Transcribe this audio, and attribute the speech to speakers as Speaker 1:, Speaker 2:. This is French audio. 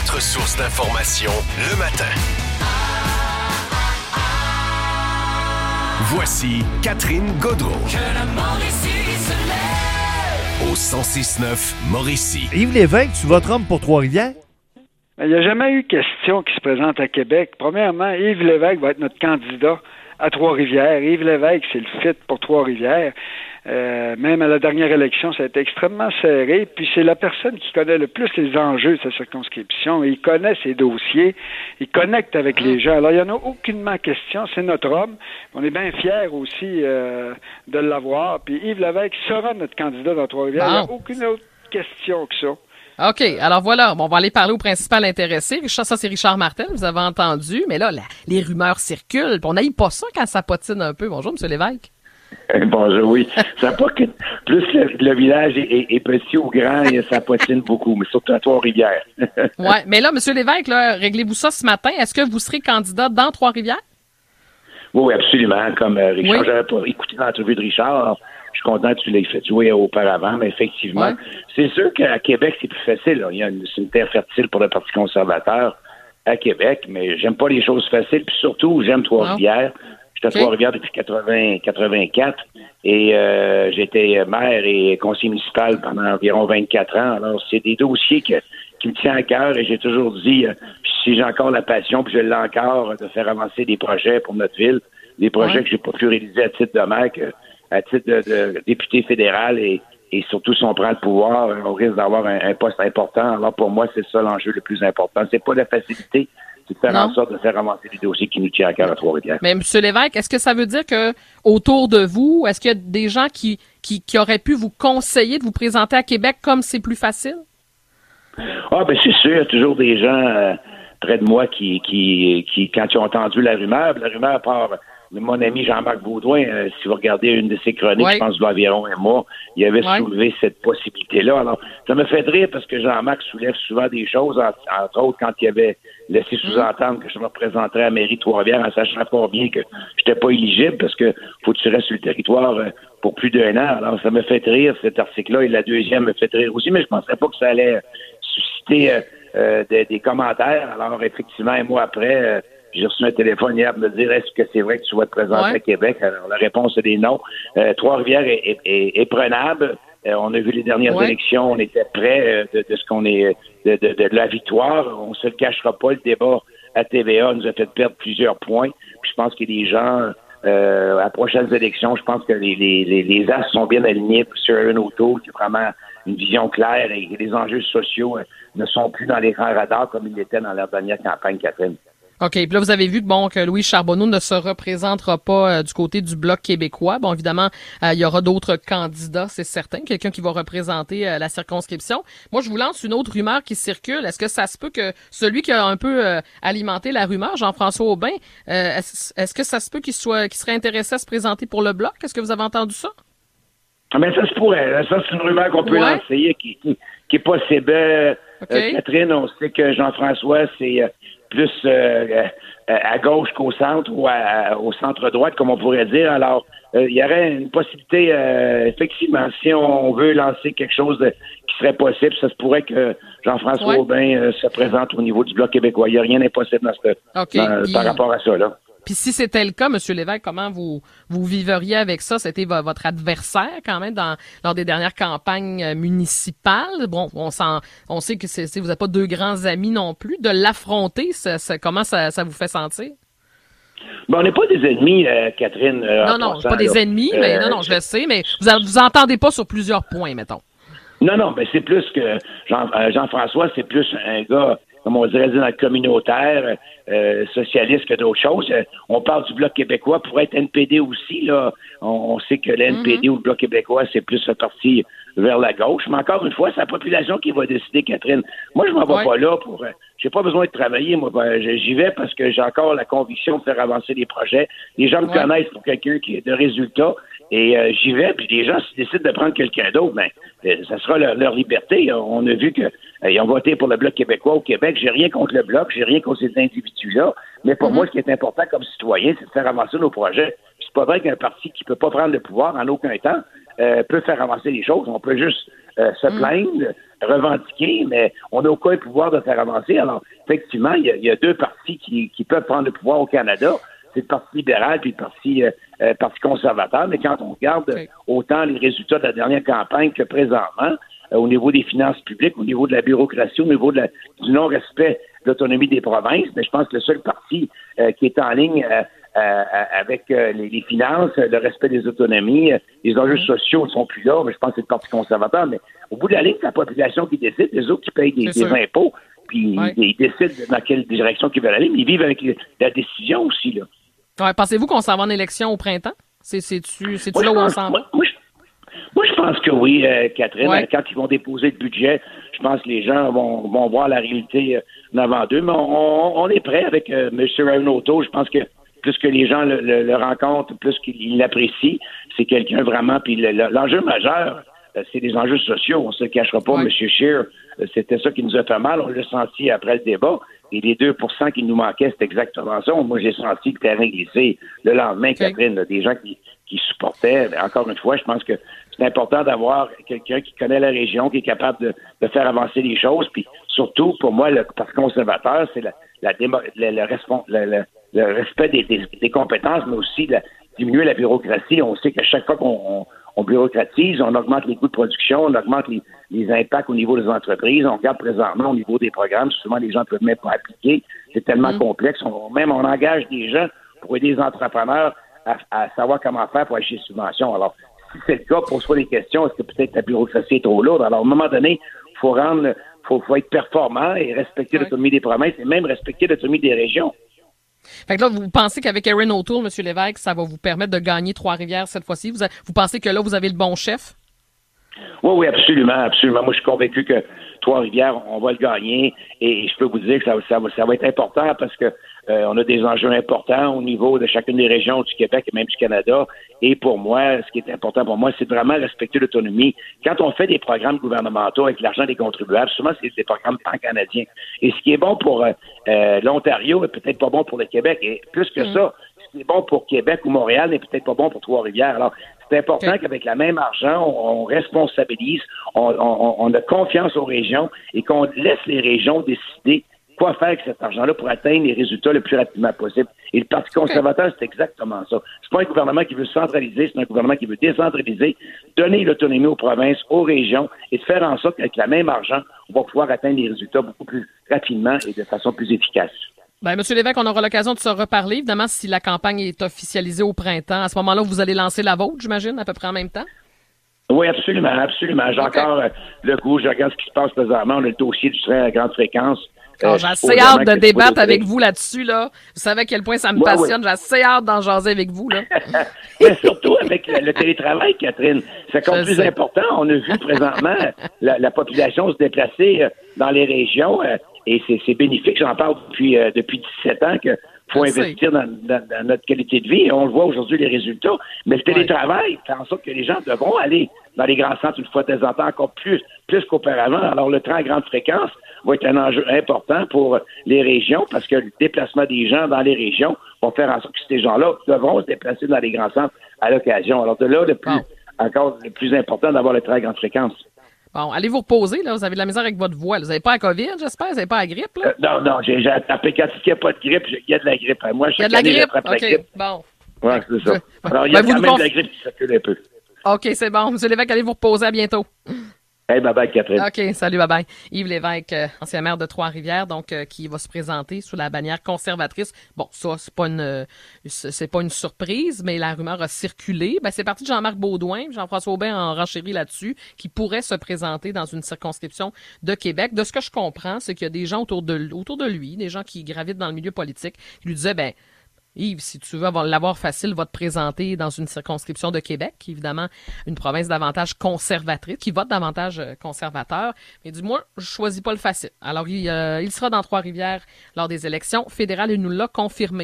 Speaker 1: votre source d'information le matin. Voici Catherine Gaudreault.
Speaker 2: Que la Mauricie se lève.
Speaker 1: Au 106.9 Mauricie.
Speaker 3: Yves Lévesque, tu voteras pour Trois-Rivières?
Speaker 4: Il n'y a jamais eu question qui se présente à Québec. Premièrement, Yves Lévesque va être notre candidat à Trois-Rivières. Yves Lévesque, c'est le fit pour Trois-Rivières. Même à la dernière élection, ça a été extrêmement serré. Puis c'est la personne qui connaît le plus les enjeux de sa circonscription. Il connaît ses dossiers. Il connecte avec les gens. Alors, il n'y en a aucunement question. C'est notre homme. On est bien fiers aussi de l'avoir. Puis Yves Lévesque sera notre candidat dans Trois-Rivières. Il n'y a aucune autre question que ça.
Speaker 5: OK. Alors voilà, bon, on va aller parler au principal intéressé. Ça, c'est Richard Martel, vous avez entendu. Mais là, les rumeurs circulent. Puis on n'aille pas ça quand ça potine un peu. Bonjour, M. Lévesque.
Speaker 6: Bonjour, oui. Ça pas que plus le village est petit ou grand, ça potine beaucoup, mais surtout à Trois-Rivières.
Speaker 5: Oui, mais là, M. Lévesque, là, réglez-vous ça ce matin. Est-ce que vous serez candidat dans Trois-Rivières?
Speaker 6: Oui, absolument. Comme Richard,
Speaker 5: Oui.
Speaker 6: j'avais pas écouté l'entrevue de Richard. Je suis content que tu l'aies fait jouer auparavant, mais effectivement,
Speaker 5: Ouais.
Speaker 6: c'est sûr qu'à Québec, c'est plus facile. Là. C'est une terre fertile pour le Parti conservateur à Québec, mais j'aime pas les choses faciles, puis surtout, j'aime Trois-Rivières. J'étais à Trois-Rivières depuis 84 et j'étais maire et conseiller municipal pendant environ 24 ans. Alors, c'est des dossiers qui me tiennent à cœur et j'ai toujours dit, si j'ai encore la passion, puis je l'ai encore, de faire avancer des projets pour notre ville, des projets que j'ai pas pu réaliser à titre de maire, à titre de député fédéral et surtout si on prend le pouvoir, on risque d'avoir un poste important. Alors pour moi, c'est ça l'enjeu le plus important. C'est pas la facilité, c'est de faire en sorte de faire avancer les dossiers qui nous tiennent à cœur à Trois-Rivières.
Speaker 5: Mais M. Lévesque, est-ce que ça veut dire que autour de vous, est-ce qu'il y a des gens qui auraient pu vous conseiller de vous présenter à Québec comme c'est plus facile?
Speaker 6: Ah ben c'est sûr, il y a toujours des gens près de moi qui quand ils ont entendu la rumeur part. Mon ami Jean-Marc Baudouin, si vous regardez une de ses chroniques, je pense environ un mois, il avait soulevé cette possibilité-là. Alors, ça me fait rire parce que Jean-Marc soulève souvent des choses, entre autres quand il avait laissé sous-entendre que je me représenterais à la mairie de Trois-Rivières en sachant pas bien que j'étais pas éligible parce que faut que tu restes sur le territoire pour plus d'1 an. Alors, ça me fait rire, cet article-là, et la deuxième me fait rire aussi, mais je pensais pas que ça allait susciter des commentaires. Alors, effectivement, un mois après... j'ai reçu un téléphone hier pour me dire est-ce que c'est vrai que tu vas te présenter à Québec? Alors, la réponse est des non. Trois-Rivières est prenable. On a vu les dernières élections, on était près de ce qu'on est de la victoire. On se le cachera pas, le débat à TVA nous a fait perdre plusieurs points. Puis je pense que les gens, à prochaines élections, je pense que les as sont bien alignés sur un auto, qui a vraiment une vision claire et les enjeux sociaux ne sont plus dans les grands radars comme ils l'étaient dans leur dernière campagne, Catherine.
Speaker 5: OK. Puis là, vous avez vu que Louis Charbonneau ne se représentera pas du côté du Bloc québécois. Bon, évidemment, il y aura d'autres candidats, c'est certain. Quelqu'un qui va représenter la circonscription. Moi, je vous lance une autre rumeur qui circule. Est-ce que ça se peut que celui qui a un peu alimenté la rumeur, Jean-François Aubin, est-ce que ça se peut qu'il serait intéressé à se présenter pour le Bloc? Est-ce que vous avez entendu ça?
Speaker 6: Mais ça se pourrait. Ça, c'est une rumeur qu'on peut lancer qui est possible. Catherine, on sait que Jean-François, c'est... plus à gauche qu'au centre ou au centre-droite, comme on pourrait dire. Alors, il y aurait une possibilité, effectivement, si on veut lancer quelque chose qui serait possible, ça se pourrait que Jean-François Aubin se présente au niveau du Bloc québécois. Il n'y a rien d'impossible par rapport à ça, là.
Speaker 5: Puis si c'était le cas, M. Lévesque, comment vous viveriez avec ça? C'était votre adversaire quand même lors des dernières campagnes municipales. Bon, on sait que vous n'êtes pas deux grands amis non plus. De l'affronter, comment ça vous fait sentir?
Speaker 6: Ben, on n'est pas des ennemis, Catherine.
Speaker 5: Non, pas des ennemis, mais non, je le sais, mais vous entendez pas sur plusieurs points, mettons.
Speaker 6: Non, mais c'est plus que Jean-François, c'est plus un gars, comme on dirait dans le communautaire, socialiste que d'autres choses. On parle du Bloc québécois pour être NPD aussi, là. On sait que le NPD ou le Bloc québécois, c'est plus un parti vers la gauche. Mais encore une fois, c'est la population qui va décider, Catherine. Moi, je m'en vais pas là pour... j'ai pas besoin de travailler. Moi, j'y vais parce que j'ai encore la conviction de faire avancer les projets. Les gens me connaissent pour quelqu'un qui est de résultats. Et j'y vais, puis les gens, s'ils décident de prendre quelqu'un d'autre, ça sera leur liberté. On a vu qu'ils ont voté pour le Bloc québécois au Québec. J'ai rien contre le Bloc, j'ai rien contre ces individus-là. Mais pour moi, ce qui est important comme citoyen, c'est de faire avancer nos projets. Puis c'est pas vrai qu'un parti qui peut pas prendre le pouvoir en aucun temps peut faire avancer les choses. On peut juste se plaindre, revendiquer, mais on n'a aucun pouvoir de faire avancer. Alors, effectivement, il y a deux partis qui peuvent prendre le pouvoir au Canada. C'est le Parti libéral puis le Parti conservateur. Mais quand on regarde autant les résultats de la dernière campagne que présentement, au niveau des finances publiques, au niveau de la bureaucratie, au niveau du non-respect de l'autonomie des provinces, mais je pense que le seul parti qui est en ligne avec les finances, le respect des autonomies, les enjeux sociaux ne sont plus là, mais je pense que c'est le Parti conservateur. Mais au bout de la ligne, c'est la population qui décide, les autres qui payent des impôts, puis ils décident dans quelle direction ils veulent aller, mais ils vivent avec la décision aussi, là.
Speaker 5: Ouais, pensez-vous qu'on s'en va en élection au printemps? C'est-tu là où on s'en va?
Speaker 6: Moi, je pense que oui, Catherine. Ouais. Quand ils vont déposer le budget, je pense que les gens vont voir la réalité devant d'eux. Mais on est prêt avec M. Ryan-O'Toole. Je pense que plus que les gens le rencontrent, plus qu'ils l'apprécient, c'est quelqu'un vraiment. Puis l'enjeu majeur, c'est les enjeux sociaux. On ne se le cachera pas. Ouais. M. Scheer, c'était ça qui nous a fait mal. On l'a senti après le débat. Et les 2% qui nous manquaient, c'est exactement ça. Moi, j'ai senti le terrain glissé le lendemain, Catherine, là, des gens qui supportaient. Encore une fois, je pense que c'est important d'avoir quelqu'un qui connaît la région, qui est capable de faire avancer les choses. Puis surtout, pour moi, le Parti conservateur, c'est le respect des compétences, mais aussi diminuer la bureaucratie. On sait qu'à chaque fois qu'on bureaucratise, on augmente les coûts de production, on augmente les impacts au niveau des entreprises. On regarde présentement au niveau des programmes, souvent les gens ne peuvent même pas appliquer. C'est tellement complexe. On engage des gens pour aider les entrepreneurs à savoir comment faire pour acheter des subventions. Alors, si c'est le cas, pose-toi des questions. Est-ce que peut-être la bureaucratie est trop lourde? Alors, à un moment donné, faut être performant et respecter l'autonomie des provinces et même respecter l'autonomie des régions.
Speaker 5: Fait que là, vous pensez qu'avec Erin O'Toole, M. Lévesque, ça va vous permettre de gagner Trois-Rivières cette fois-ci? Vous pensez que là, vous avez le bon chef?
Speaker 6: Oui, absolument, absolument. Moi, je suis convaincu que Trois-Rivières, on va le gagner et je peux vous dire que ça va être important parce que on a des enjeux importants au niveau de chacune des régions du Québec et même du Canada. Et pour moi, ce qui est important pour moi, c'est vraiment respecter l'autonomie. Quand on fait des programmes gouvernementaux avec l'argent des contribuables, souvent, c'est des programmes pan-canadiens. Et ce qui est bon pour l'Ontario est peut-être pas bon pour le Québec. Et plus que ça, ce qui est bon pour Québec ou Montréal n'est peut-être pas bon pour Trois-Rivières. Alors, c'est important qu'avec la même argent, on responsabilise, on a confiance aux régions et qu'on laisse les régions décider quoi faire avec cet argent-là pour atteindre les résultats le plus rapidement possible. Et le Parti conservateur, c'est exactement ça. C'est pas un gouvernement qui veut centraliser, c'est un gouvernement qui veut décentraliser, donner l'autonomie aux provinces, aux régions et de faire en sorte qu'avec la même argent, on va pouvoir atteindre les résultats beaucoup plus rapidement et de façon plus efficace.
Speaker 5: Ben, M. Lévesque, on aura l'occasion de se reparler. Évidemment, si la campagne est officialisée au printemps, à ce moment-là, vous allez lancer la vôtre, j'imagine, à peu près en même temps?
Speaker 6: Oui, absolument, absolument. J'ai encore le goût, je regarde ce qui se passe présentement. On a le dossier du train à grande fréquence.
Speaker 5: J'ai assez hâte de débattre avec vous là-dessus, là. Vous savez à quel point ça me passionne. J'ai assez hâte d'en jaser avec vous, là.
Speaker 6: Mais surtout avec le télétravail, Catherine. C'est encore plus important. On a vu présentement la population se déplacer dans les régions et c'est bénéfique. J'en parle depuis 17 ans que faut investir dans notre qualité de vie. Et on le voit aujourd'hui, les résultats. Mais le télétravail fait en sorte que les gens devront aller dans les grands centres une fois de temps en temps, encore plus qu'auparavant. Alors, le train à grande fréquence va être un enjeu important pour les régions parce que le déplacement des gens dans les régions va faire en sorte que ces gens-là devront se déplacer dans les grands centres à l'occasion. Alors, de là, le plus important d'avoir le train à grande fréquence.
Speaker 5: Bon, allez vous reposer, là. Vous avez de la misère avec votre voix. Vous n'avez pas la COVID, j'espère? Vous n'avez pas la grippe, là?
Speaker 6: Non, j'ai attrapé quand il n'y a pas de grippe, il y a de la grippe. Moi,
Speaker 5: il y a de la grippe? OK, bon.
Speaker 6: Oui, c'est ça. Alors, il y a quand même de la grippe qui circule un peu.
Speaker 5: OK, c'est bon. M. Lévesque, allez vous reposer. À bientôt.
Speaker 6: Hey, bye-bye, Catherine.
Speaker 5: OK, salut, bye-bye. Yves Lévesque, ancien maire de Trois-Rivières, donc qui va se présenter sous la bannière conservatrice. Bon, ça, c'est pas une surprise, mais la rumeur a circulé. Ben, c'est parti de Jean-Marc Beaudoin, Jean-François Aubin en renchérit là-dessus, qui pourrait se présenter dans une circonscription de Québec. De ce que je comprends, c'est qu'il y a des gens autour de lui, des gens qui gravitent dans le milieu politique, qui lui disaient, ben, Yves, si tu veux l'avoir facile, va te présenter dans une circonscription de Québec, évidemment, une province davantage conservatrice, qui vote davantage conservateur. Mais dis-moi, je choisis pas le facile. Alors, il sera dans Trois-Rivières lors des élections fédérales, il nous l'a confirmé.